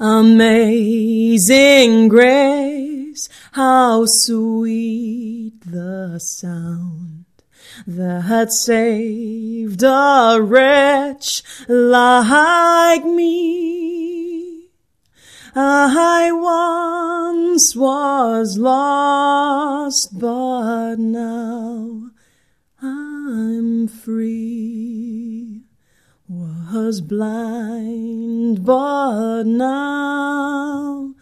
Amazing grace, how sweet the sound that saved a wretch like me. I once was lost, but now I'm free. Was blind, but now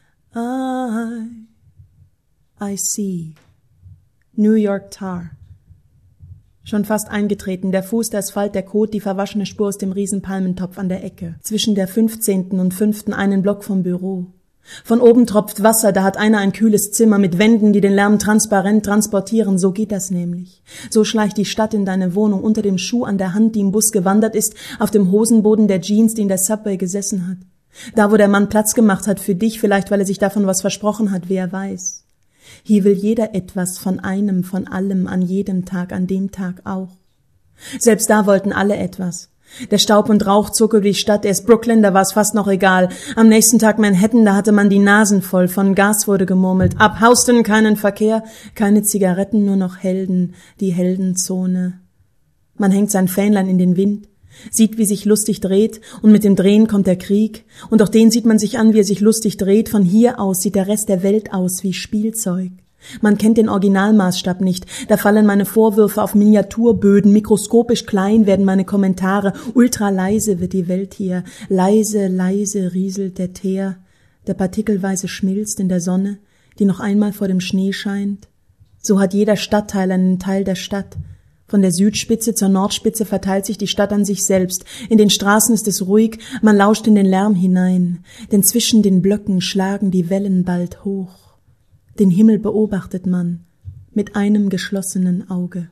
I see. New York Tar. Schon fast eingetreten, der Fuß, der Asphalt, der Kot, die verwaschene Spur aus dem Riesenpalmentopf an der Ecke. Zwischen der 15. und 5. einen Block vom Büro. Von oben tropft Wasser, da hat einer ein kühles Zimmer mit Wänden, die den Lärm transparent transportieren. So geht das nämlich. So schleicht die Stadt in deine Wohnung unter dem Schuh an der Hand, die im Bus gewandert ist, auf dem Hosenboden der Jeans, die in der Subway gesessen hat. Da, wo der Mann Platz gemacht hat für dich, vielleicht weil er sich davon was versprochen hat, wer weiß. Hier will jeder etwas von einem, von allem, an jedem Tag, an dem Tag auch. Selbst da wollten alle etwas. Der Staub und Rauch zog über die Stadt, erst Brooklyn, da war es fast noch egal. Am nächsten Tag Manhattan, da hatte man die Nasen voll, von Gas wurde gemurmelt. Ab Houston keinen Verkehr, keine Zigaretten, nur noch Helden, die Heldenzone. Man hängt sein Fähnlein in den Wind, sieht, wie sich lustig dreht, und mit dem Drehen kommt der Krieg, und auch den sieht man sich an, wie er sich lustig dreht. Von hier aus sieht der Rest der Welt aus wie Spielzeug. Man kennt den Originalmaßstab nicht, da fallen meine Vorwürfe auf Miniaturböden, mikroskopisch klein werden meine Kommentare, ultra leise wird die Welt hier, leise, leise rieselt der Teer, der partikelweise schmilzt in der Sonne, die noch einmal vor dem Schnee scheint. So hat jeder Stadtteil einen Teil der Stadt. Von der Südspitze zur Nordspitze verteilt sich die Stadt an sich selbst. In den Straßen ist es ruhig, man lauscht in den Lärm hinein, denn zwischen den Blöcken schlagen die Wellen bald hoch. Den Himmel beobachtet man mit einem geschlossenen Auge.